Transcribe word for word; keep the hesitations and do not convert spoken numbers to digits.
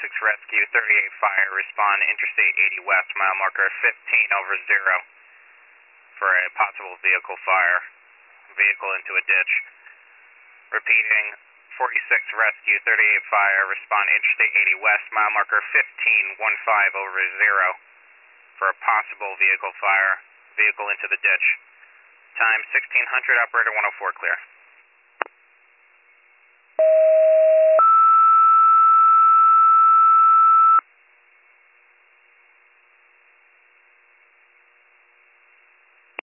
forty-six Rescue, thirty-eight Fire, respond Interstate eighty West, mile marker fifteen over zero for a possible vehicle fire, vehicle into a ditch. Repeating, forty-six Rescue, thirty-eight Fire, respond Interstate eighty West, mile marker fifteen fifteen over zero for a possible vehicle fire, vehicle into the ditch. Time sixteen hundred, operator one oh four, clear.